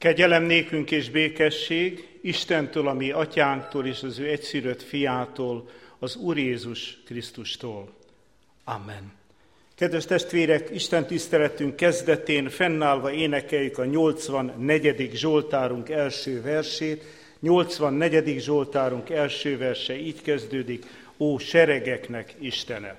Kegyelem nékünk és békesség Istentől, a mi atyánktól és az ő egyszülött fiától, az Úr Jézus Krisztustól. Amen. Kedves testvérek, Isten tiszteletünk kezdetén fennállva énekeljük a 84. Zsoltárunk első versét. 84. Zsoltárunk első verse így kezdődik: Ó seregeknek Istene!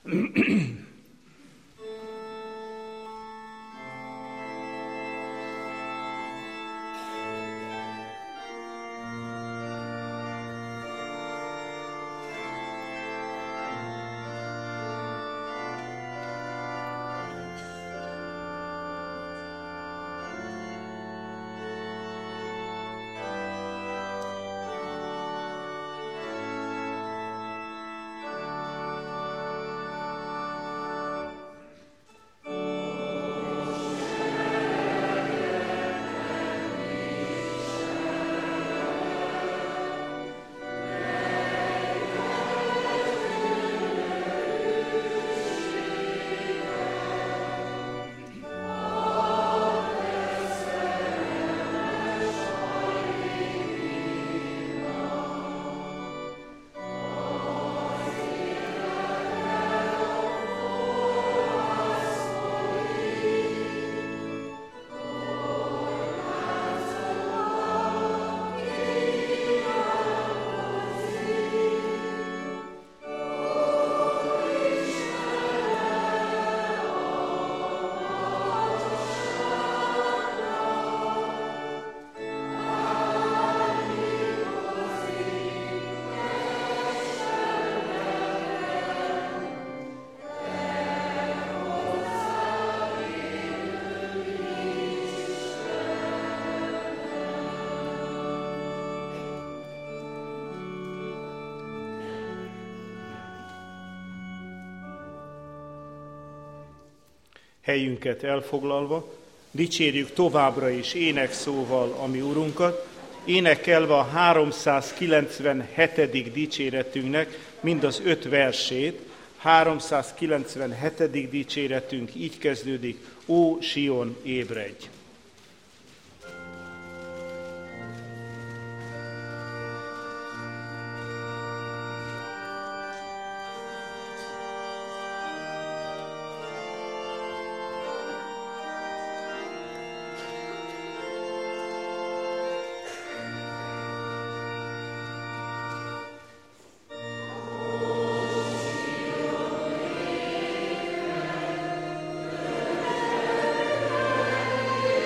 Helyünket elfoglalva, dicsérjük továbbra is énekszóval a mi Urunkat, énekelve a 397. dicséretünknek mind az 5 versét. 397. dicséretünk így kezdődik: Ó Sion, ébredj! Amen.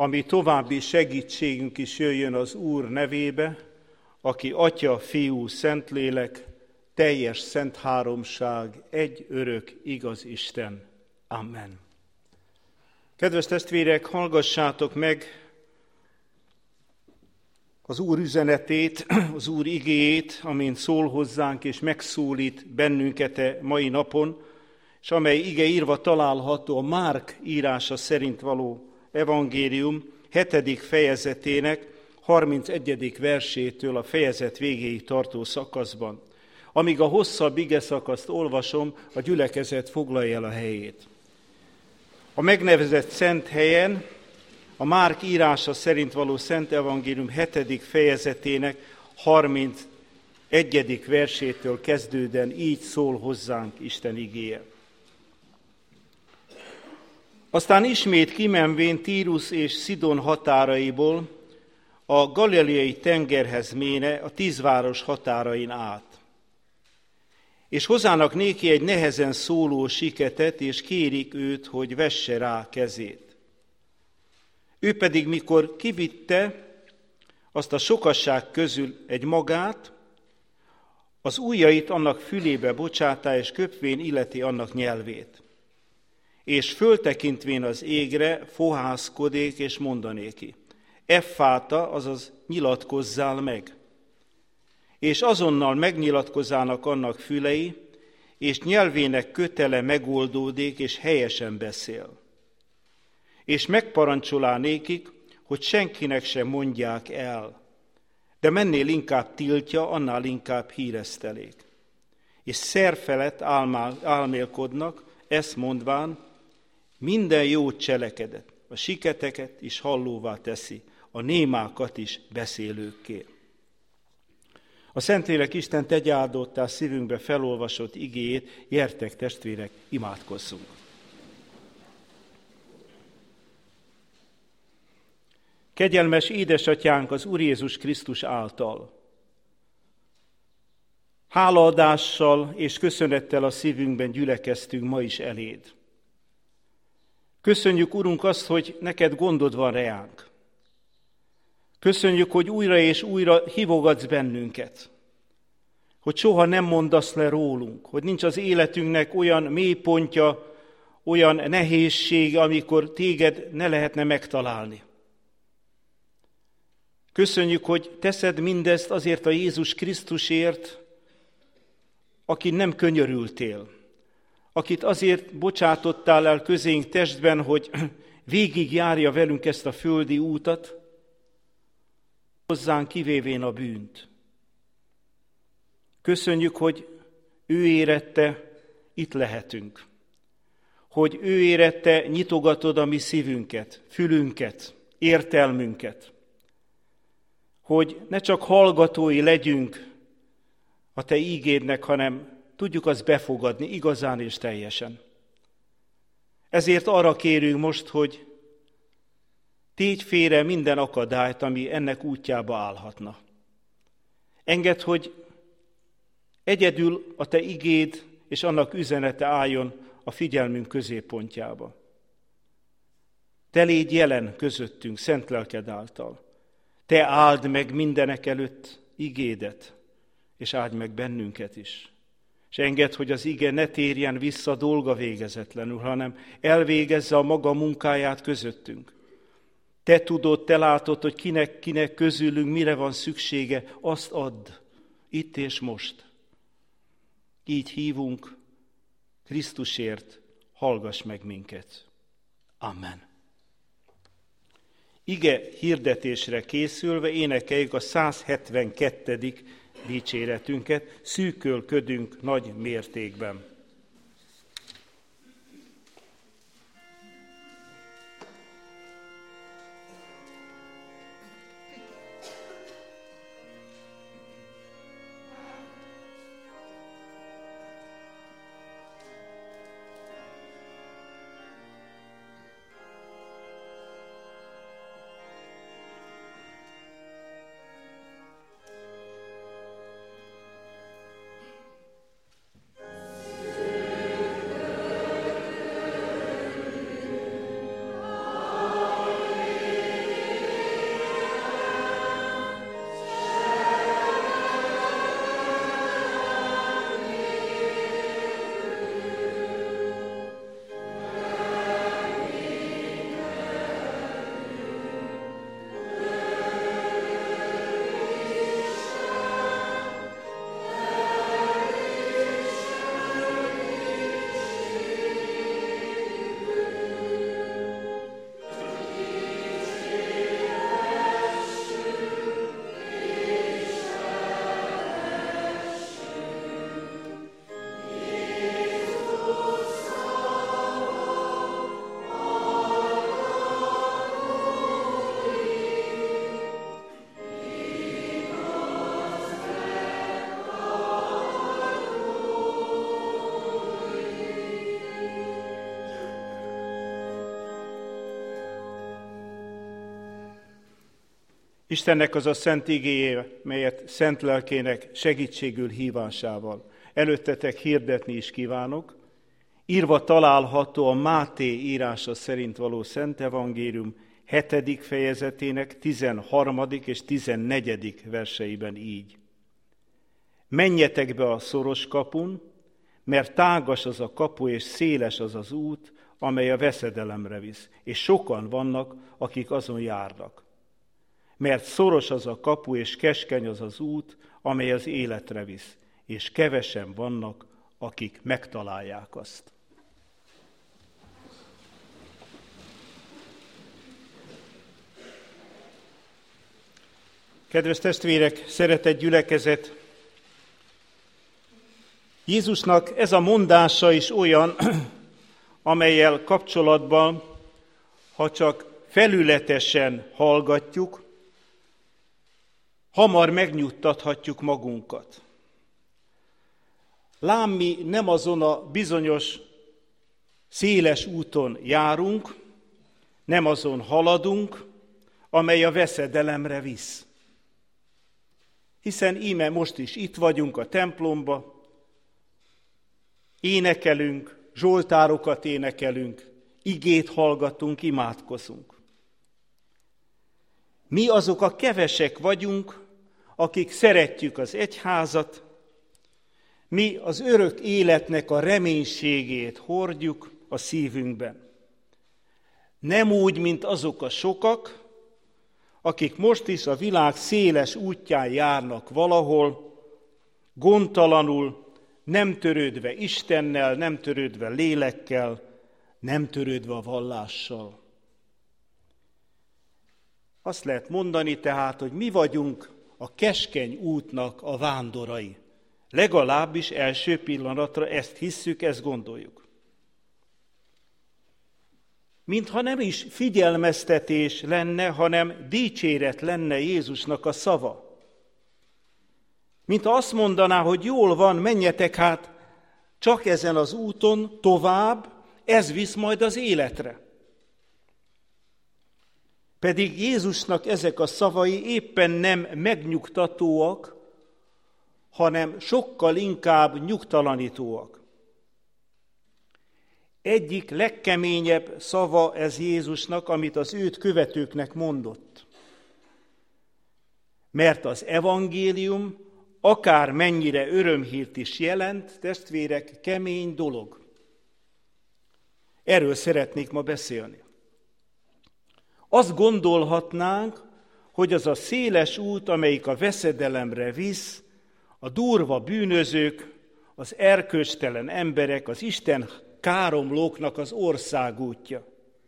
ami további segítségünk is jöjjön az Úr nevébe, aki Atya, Fiú, Szentlélek, teljes szent háromság, egy örök, igaz Isten. Amen. Kedves testvérek, hallgassátok meg az Úr üzenetét, az Úr igéjét, amint szól hozzánk és megszólít bennünket mai napon, és amely ige írva található a Márk írása szerint való evangélium 7. fejezetének 31. versétől a fejezet végéig tartó szakaszban. Amíg a hosszabb igeszakaszt olvasom, a gyülekezet foglalja el a helyét. A megnevezett szent helyen, a Márk írása szerint való Szent Evangélium 7. fejezetének 31. versétől kezdődően így szól hozzánk Isten igéje. Aztán ismét kimenvén Tírus és Szidon határaiból a galileai tengerhez méne a 10 város határain át. És hozzának néki egy nehezen szóló siketet, és kérik őt, hogy vesse rá kezét. Ő pedig, mikor kivitte azt a sokasság közül egy magát, az ujjait annak fülébe bocsátá, és köpvén illeti annak nyelvét. És föltekintvén az égre, fohászkodék, és mondanéki: Effáta, azaz nyilatkozzál meg. És azonnal megnyilatkozzának annak fülei, és nyelvének kötele megoldódik, és helyesen beszél. És megparancsolá nékik, hogy senkinek sem mondják el, de mennél inkább tiltja, annál inkább híresztelék. És szerfelett álmélkodnak, ezt mondván, minden jót cselekedet, a siketeket is hallóvá teszi, a némákat is beszélőkké. A Szentlélek Isten tegye áldottá szívünkbe felolvasott igéjét, gyertek testvérek, imádkozzunk. Kegyelmes édesatyánk az Úr Jézus Krisztus által, hálaadással és köszönettel a szívünkben gyülekeztünk ma is eléd. Köszönjük, Urunk, azt, hogy neked gondod van reánk. Köszönjük, hogy újra és újra hívogatsz bennünket, hogy soha nem mondasz le rólunk, hogy nincs az életünknek olyan mélypontja, olyan nehézség, amikor téged ne lehetne megtalálni. Köszönjük, hogy teszed mindezt azért a Jézus Krisztusért, aki nem könyörültél, akit azért bocsátottál el közénk testben, hogy végigjárja velünk ezt a földi útat, hozzánk kivévén a bűnt. Köszönjük, hogy ő érette, itt lehetünk. Hogy ő érette, nyitogatod a mi szívünket, fülünket, értelmünket. Hogy ne csak hallgatói legyünk a te ígédnek, hanem tudjuk azt befogadni igazán és teljesen. Ezért arra kérünk most, hogy tégy félre minden akadályt, ami ennek útjába állhatna. Engedd, hogy egyedül a te igéd és annak üzenete álljon a figyelmünk középpontjába. Te légy jelen közöttünk, szent lelked által. Te áld meg mindenek előtt igédet, és áld meg bennünket is. És engedd, hogy az ige ne térjen vissza dolga végezetlenül, hanem elvégezze a maga munkáját közöttünk. Te tudod, te látod, hogy kinek közülünk mire van szüksége, azt add, itt és most. Így hívunk, Krisztusért, hallgass meg minket. Amen. Ige hirdetésre készülve énekeljük a 172. dicséretünket, szűkölködünk nagy mértékben. Istennek az a szent igéje, melyet szent lelkének segítségül hívásával előttetek hirdetni is kívánok, írva található a Máté írása szerint való Szent Evangélium 7. fejezetének 13. és 14. verseiben így. Menjetek be a szoros kapun, mert tágas az a kapu és széles az az út, amely a veszedelemre visz, és sokan vannak, akik azon járnak. Mert szoros az a kapu és keskeny az az út, amely az életre visz, és kevesen vannak, akik megtalálják azt. Kedves testvérek, szeretett gyülekezet! Jézusnak ez a mondása is olyan, amellyel kapcsolatban, ha csak felületesen hallgatjuk, hamar megnyugtathatjuk magunkat. Lám mi nem azon a bizonyos széles úton járunk, nem azon haladunk, amely a veszedelemre visz. Hiszen íme most is itt vagyunk a templomba, énekelünk, zsoltárokat énekelünk, igét hallgatunk, imádkozunk. Mi azok a kevesek vagyunk, akik szeretjük az egyházat, mi az örök életnek a reménységét hordjuk a szívünkben. Nem úgy, mint azok a sokak, akik most is a világ széles útján járnak valahol, gondtalanul, nem törődve Istennel, nem törődve lélekkel, nem törődve a vallással. Azt lehet mondani tehát, hogy mi vagyunk a keskeny útnak a vándorai. Legalábbis első pillanatra ezt hisszük, ezt gondoljuk. Mintha nem is figyelmeztetés lenne, hanem dicséret lenne Jézusnak a szava. Mintha azt mondaná, hogy jól van, menjetek hát csak ezen az úton tovább, ez visz majd az életre. Pedig Jézusnak ezek a szavai éppen nem megnyugtatóak, hanem sokkal inkább nyugtalanítóak. Egyik legkeményebb szava ez Jézusnak, amit az őt követőknek mondott. Mert az evangélium akár mennyire örömhírt is jelent, testvérek, kemény dolog. Erről szeretnék ma beszélni. Azt gondolhatnánk, hogy az a széles út, amelyik a veszedelemre visz, a durva bűnözők, az erkölcstelen emberek, az Isten káromlóknak az országútja.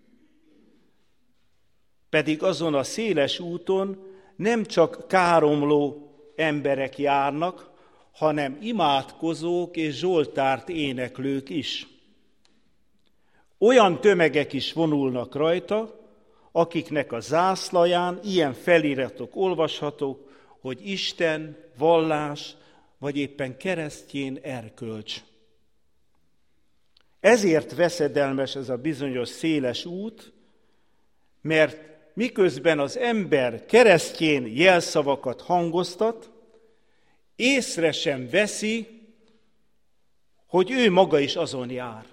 Pedig azon a széles úton nem csak káromló emberek járnak, hanem imádkozók és zsoltárt éneklők is. Olyan tömegek is vonulnak rajta, akiknek a zászlaján ilyen feliratok olvashatók, hogy Isten, vallás, vagy éppen keresztjén erkölcs. Ezért veszedelmes ez a bizonyos széles út, mert miközben az ember keresztjén jelszavakat hangoztat, észre sem veszi, hogy ő maga is azon jár.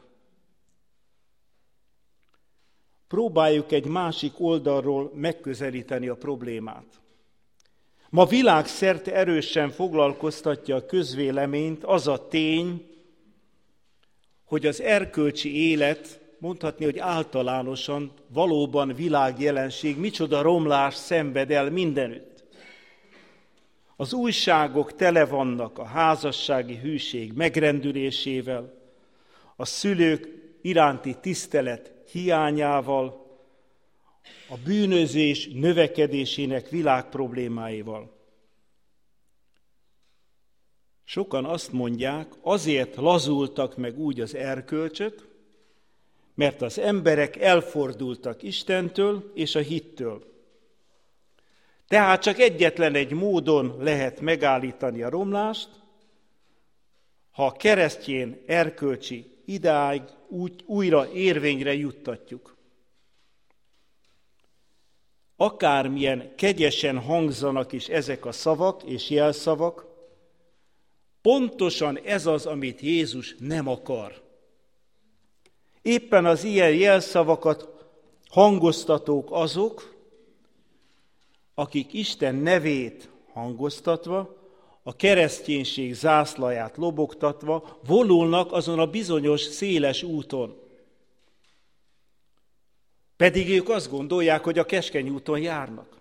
Próbáljuk egy másik oldalról megközelíteni a problémát. Ma világszerte erősen foglalkoztatja a közvéleményt az a tény, hogy az erkölcsi élet, mondhatni, hogy általánosan valóban világjelenség, micsoda romlás szenved el mindenütt. Az újságok tele vannak a házassági hűség megrendülésével, a szülők iránti tisztelet hiányával, a bűnözés növekedésének világproblémáival. Sokan azt mondják, azért lazultak meg úgy az erkölcsök, mert az emberek elfordultak Istentől és a hittől. Tehát csak egyetlen egy módon lehet megállítani a romlást, ha a keresztjén erkölcsi ideáig újra érvényre juttatjuk. akármilyen kegyesen hangzanak is ezek a szavak és jelszavak, pontosan ez az, amit Jézus nem akar. Éppen az ilyen jelszavakat hangoztatók azok, akik Isten nevét hangoztatva, a kereszténység zászlaját lobogtatva vonulnak azon a bizonyos széles úton. Pedig ők azt gondolják, hogy a keskeny úton járnak.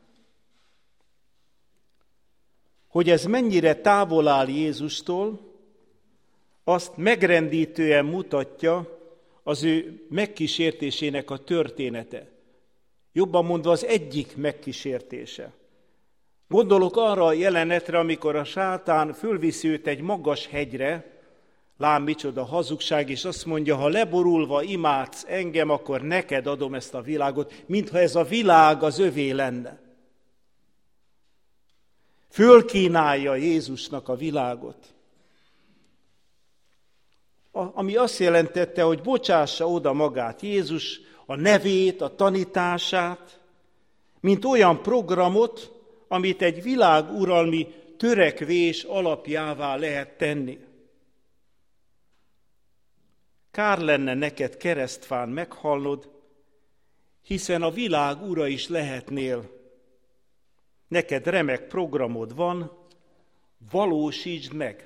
Hogy ez mennyire távol áll Jézustól, azt megrendítően mutatja az ő megkísértésének a története. Jobban mondva az egyik megkísértése. Gondolok arra a jelenetre, amikor a sátán fölviszi őt egy magas hegyre, lám micsoda hazugság, és azt mondja, ha leborulva imádsz engem, akkor neked adom ezt a világot, mintha ez a világ az övé lenne. Fölkínálja Jézusnak a világot. Ami azt jelentette, hogy bocsássa oda magát Jézus, a nevét, a tanítását, mint olyan programot, amit egy világuralmi törekvés alapjává lehet tenni. Kár lenne neked keresztfán meghalnod, hiszen a világ ura is lehetnél. Neked remek programod van, valósítsd meg.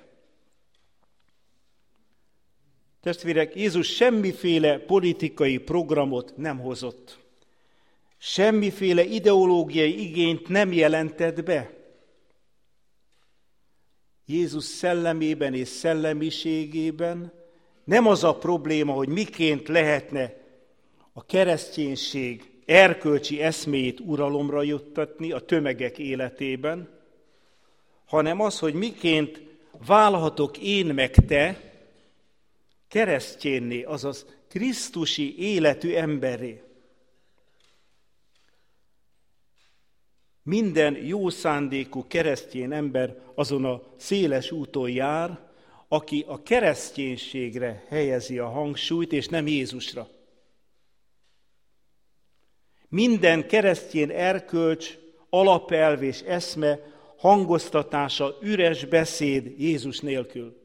Testvérek, Jézus semmiféle politikai programot nem hozott. Semmiféle ideológiai igényt nem jelentett be. Jézus szellemében és szellemiségében nem az a probléma, hogy miként lehetne a kereszténység erkölcsi eszméjét uralomra juttatni a tömegek életében, hanem az, hogy miként válhatok én meg te keresztjénné, azaz krisztusi életű emberré. Minden jó szándékú keresztény ember azon a széles úton jár, aki a kereszténységre helyezi a hangsúlyt, és nem Jézusra. Minden keresztény erkölcs, alapelv és eszme hangoztatása üres beszéd Jézus nélkül.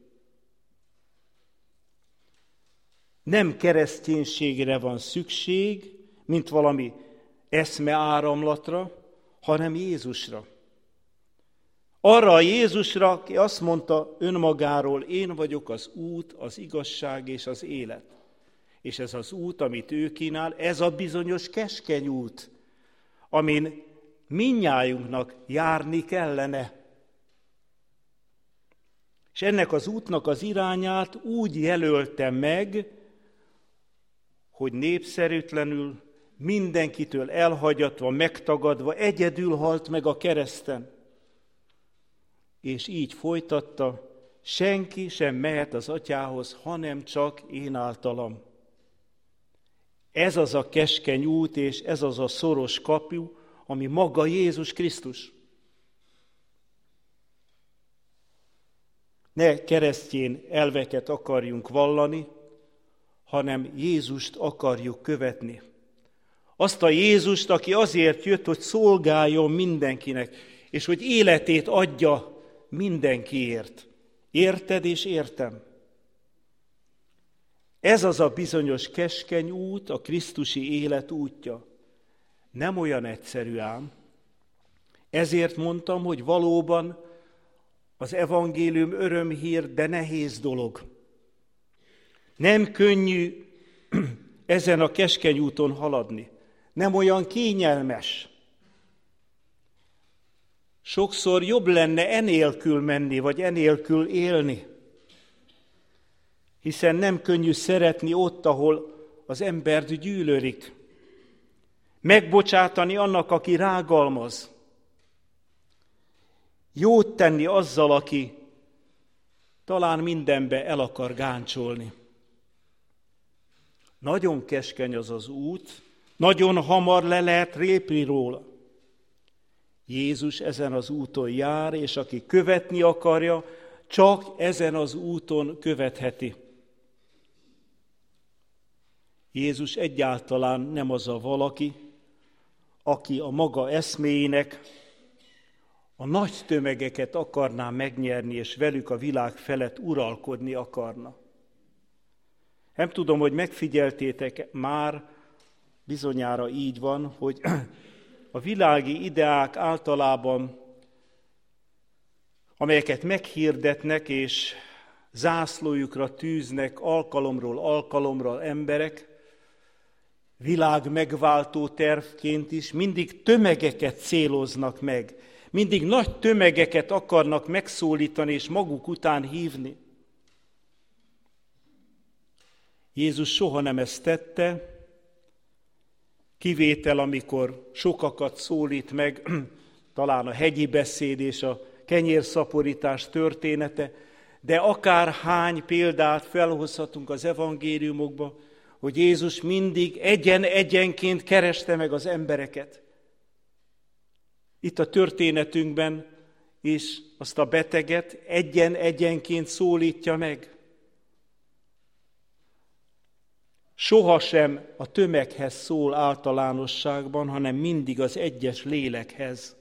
Nem kereszténységre van szükség, mint valami eszmeáramlatra, hanem Jézusra. Arra a Jézusra, aki azt mondta önmagáról, én vagyok az út, az igazság és az élet. És ez az út, amit ő kínál, ez a bizonyos keskeny út, amin mindnyájunknak járni kellene. És ennek az útnak az irányát úgy jelölte meg, hogy népszerűtlenül, mindenkitől elhagyatva, megtagadva, egyedül halt meg a kereszten. És így folytatta, senki sem mehet az atyához, hanem csak én általam. Ez az a keskeny út, és ez az a szoros kapu, ami maga Jézus Krisztus. Ne keresztény elveket akarjunk vallani, hanem Jézust akarjuk követni. Azt a Jézust, aki azért jött, hogy szolgáljon mindenkinek, és hogy életét adja mindenkiért. Érted és értem? Ez az a bizonyos keskeny út, a krisztusi élet útja. Nem olyan egyszerű ám. Ezért mondtam, hogy valóban az evangélium örömhír, de nehéz dolog. Nem könnyű ezen a keskeny úton haladni. Nem olyan kényelmes. Sokszor jobb lenne enélkül menni, vagy enélkül élni. Hiszen nem könnyű szeretni ott, ahol az embert gyűlölik. Megbocsátani annak, aki rágalmaz. Jót tenni azzal, aki talán mindenbe el akar gáncsolni. Nagyon keskeny az az út, nagyon hamar le lehet lépni róla. Jézus ezen az úton jár, és aki követni akarja, csak ezen az úton követheti. Jézus egyáltalán nem az a valaki, aki a maga eszméinek a nagy tömegeket akarná megnyerni, és velük a világ felett uralkodni akarna. Nem tudom, hogy megfigyeltétek már, bizonyára így van, hogy a világi ideák általában, amelyeket meghirdetnek és zászlójukra tűznek alkalomról alkalomra emberek, világ megváltó tervként is mindig tömegeket céloznak meg, mindig nagy tömegeket akarnak megszólítani és maguk után hívni. Jézus soha nem ezt tette, kivétel, amikor sokakat szólít meg, talán a hegyi beszéd és a kenyérszaporítás története, de akárhány példát felhozhatunk az evangéliumokba, hogy Jézus mindig egyen-egyenként kereste meg az embereket. Itt a történetünkben is azt a beteget egyen-egyenként szólítja meg. Sohasem a tömeghez szól általánosságban, hanem mindig az egyes lélekhez.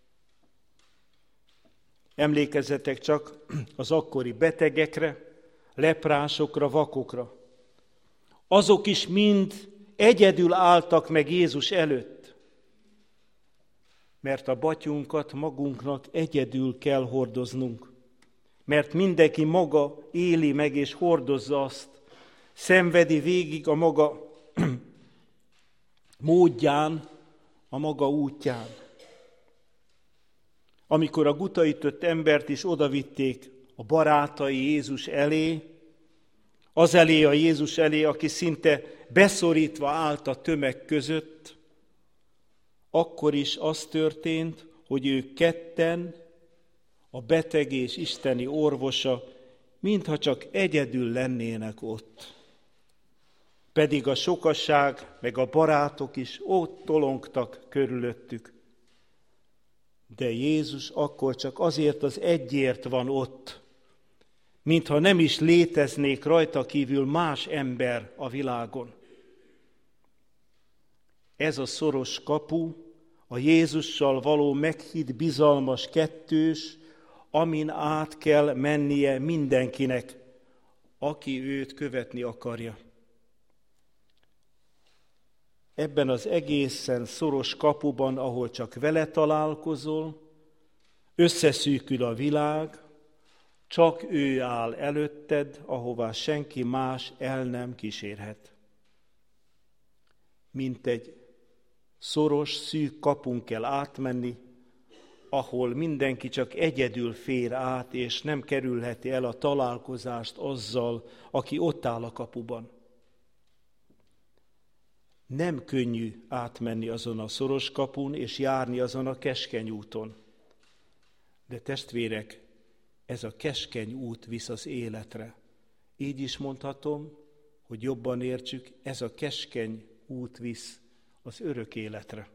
Emlékezzetek csak az akkori betegekre, leprásokra, vakokra. Azok is mind egyedül álltak meg Jézus előtt, mert a batyunkat magunknak egyedül kell hordoznunk, mert mindenki maga éli meg és hordozza azt, szenvedi végig a maga módján, a maga útján. Amikor a gutaütött embert is odavitték a barátai Jézus elé, az elé a Jézus elé, aki szinte beszorítva állt a tömeg között, akkor is az történt, hogy ők ketten, a beteg és isteni orvosa, mintha csak egyedül lennének ott. Pedig a sokaság, meg a barátok is ott tolongtak körülöttük. De Jézus akkor csak azért az egyért van ott, mintha nem is léteznék rajta kívül más ember a világon. Ez a szoros kapu, a Jézussal való meghitt bizalmas kettős, amin át kell mennie mindenkinek, aki őt követni akarja. Ebben az egészen szoros kapuban, ahol csak vele találkozol, összeszűkül a világ, csak ő áll előtted, ahová senki más el nem kísérhet. Mint egy szoros, szűk kapun kell átmenni, ahol mindenki csak egyedül fér át, és nem kerülheti el a találkozást azzal, aki ott áll a kapuban. Nem könnyű átmenni azon a szoros kapun, és járni azon a keskeny úton. De testvérek, ez a keskeny út visz az életre. Így is mondhatom, hogy jobban értsük, ez a keskeny út visz az örök életre.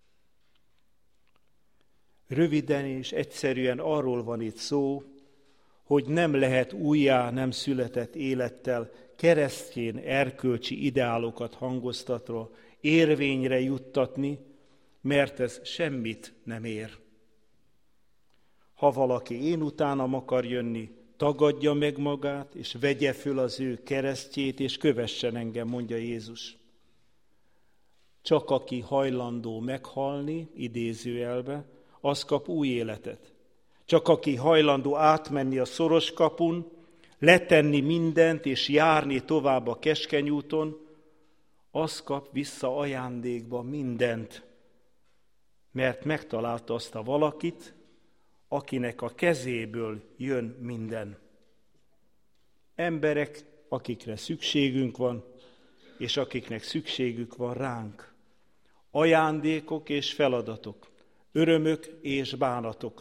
Röviden és egyszerűen arról van itt szó, hogy nem lehet újjá nem született élettel keresztjén erkölcsi ideálokat hangoztatva érvényre juttatni, mert ez semmit nem ér. Ha valaki én utánam akar jönni, tagadja meg magát, és vegye föl az ő keresztjét, és kövessen engem, mondja Jézus. Csak aki hajlandó meghalni, idézőjelbe, az kap új életet. Csak aki hajlandó átmenni a szoros kapun, letenni mindent és járni tovább a keskeny úton, az kap vissza ajándékba mindent, mert megtalálta azt a valakit, akinek a kezéből jön minden. Emberek, akikre szükségünk van, és akiknek szükségük van ránk. Ajándékok és feladatok, örömök és bánatok.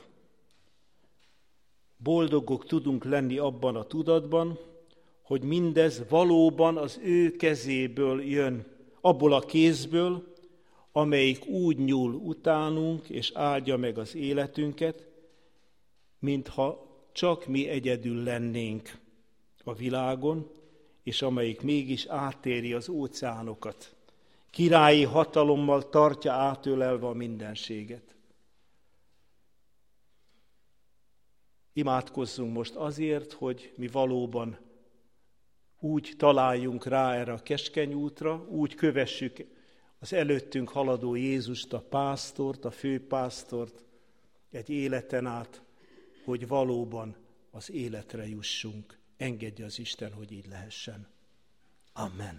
Boldogok tudunk lenni abban a tudatban, hogy mindez valóban az ő kezéből jön, abból a kézből, amelyik úgy nyúl utánunk és áldja meg az életünket, mintha csak mi egyedül lennénk a világon, és amelyik mégis átéri az óceánokat. királyi hatalommal tartja átölelve a mindenséget. Imádkozzunk most azért, hogy mi valóban úgy találjunk rá erre a keskeny útra, úgy kövessük az előttünk haladó Jézust, a pásztort, a főpásztort egy életen át, hogy valóban az életre jussunk. Engedje az Isten, hogy így lehessen. Amen.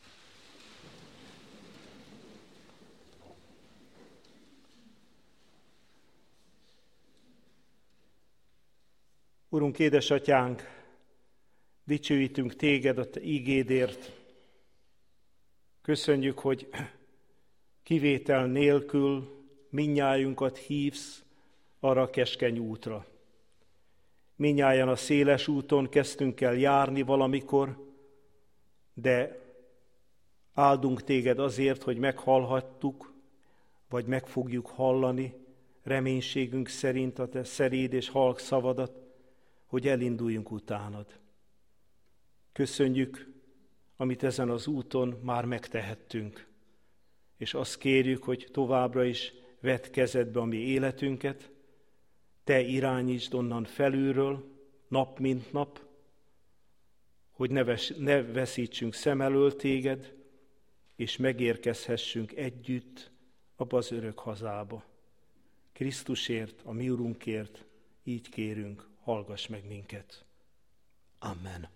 Urunk, édesatyánk, dicsőítünk téged a te ígédért. Köszönjük, hogy kivétel nélkül mindnyájunkat hívsz arra a keskeny útra. Mindnyájan a széles úton kezdtünk el járni valamikor, de áldunk téged azért, hogy meghallhattuk, vagy meg fogjuk hallani reménységünk szerint a te szeréd és halk szavadat, hogy elinduljunk utánad. Köszönjük, amit ezen az úton már megtehettünk, és azt kérjük, hogy továbbra is vedd kezedbe a mi életünket, te irányítsd onnan felülről, nap mint nap, hogy ne veszítsünk szem elől téged, és megérkezhessünk együtt abba az örök hazába. Krisztusért, a mi Urunkért, így kérünk, hallgass meg minket. Amen.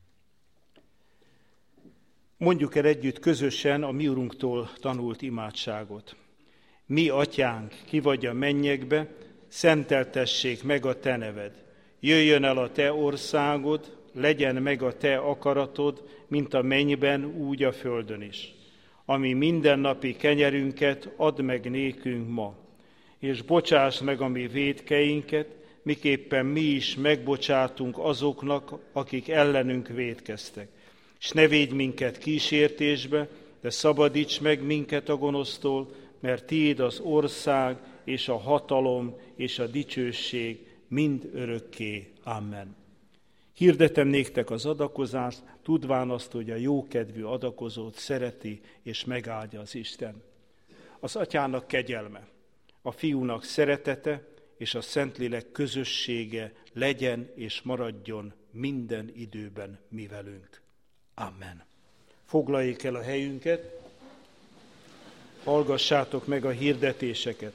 Mondjuk el együtt közösen a mi Urunktól tanult imádságot. Mi, Atyánk, ki vagy a mennyekbe, szenteltessék meg a te neved. Jöjjön el a te országod, legyen meg a te akaratod, mint a mennyben, úgy a földön is. Ami mindennapi kenyerünket add meg nékünk ma, és bocsáss meg a mi vétkeinket, miképpen mi is megbocsátunk azoknak, akik ellenünk vétkeztek. És ne védj minket kísértésbe, de szabadíts meg minket a gonosztól, mert tiéd az ország, és a hatalom, és a dicsőség mind örökké. Amen. Hirdetem néktek az adakozást, tudván azt, hogy a jókedvű adakozót szereti, és megáldja az Isten. Az Atyának kegyelme, a Fiúnak szeretete, és a Szentlélek közössége legyen és maradjon minden időben mi velünk. Amen. Foglaljuk el a helyünket, hallgassátok meg a hirdetéseket.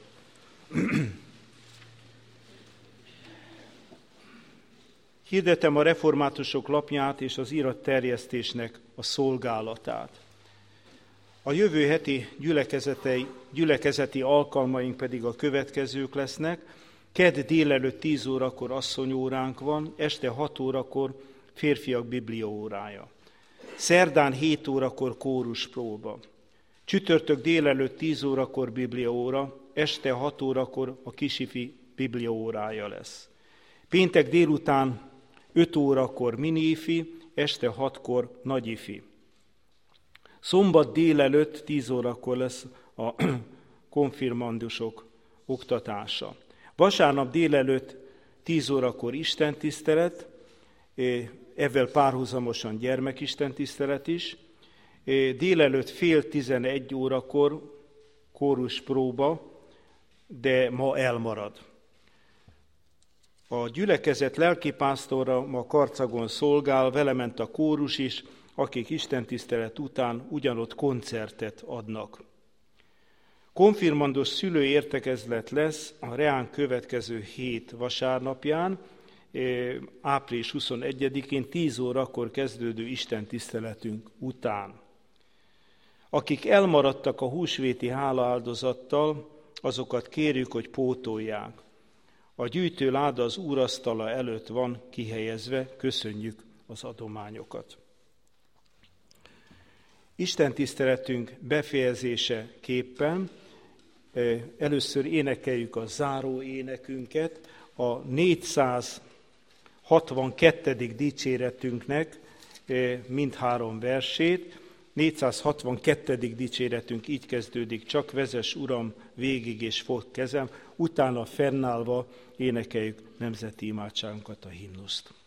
Hirdetem a reformátusok lapját és az iratterjesztésnek a szolgálatát. A jövő heti gyülekezeti alkalmaink pedig a következők lesznek. Kedd délelőtt 10 órakor asszonyóránk van, este 6 órakor férfiak bibliaórája. Szerdán 7 órakor kóruspróba. Csütörtök délelőtt 10 órakor bibliaóra, este 6 órakor a kisifi bibliaórája lesz. Péntek délután 5 órakor miniifi, este 6-kor nagyifi. Szombat délelőtt 10 órakor lesz a konfirmandusok oktatása. Vasárnap délelőtt 10 órakor istentisztelet, ezzel párhuzamosan gyermekistentisztelet is. Délelőtt 10:30 órakor kóruspróba, de ma elmarad. A gyülekezet lelkipásztora ma Karcagon szolgál, vele ment a kórus is, akik istentisztelet után ugyanott koncertet adnak. Konfirmandos szülői értekezlet lesz a reán következő hét vasárnapján, április 21-én 10 órakor kezdődő istentiszteletünk után. Akik elmaradtak a húsvéti hálaáldozattal, azokat kérjük, hogy pótolják. A gyűjtőláda az úrasztala előtt van kihelyezve, köszönjük az adományokat. Istentiszteletünk befejezéseképpen először énekeljük a záró énekünket, a 462. dicséretünknek mindhárom versét. 462. dicséretünk így kezdődik: csak vezess, Uram, végig és fogd kezem, utána fennállva énekeljük nemzeti imádságunkat, a himnuszt.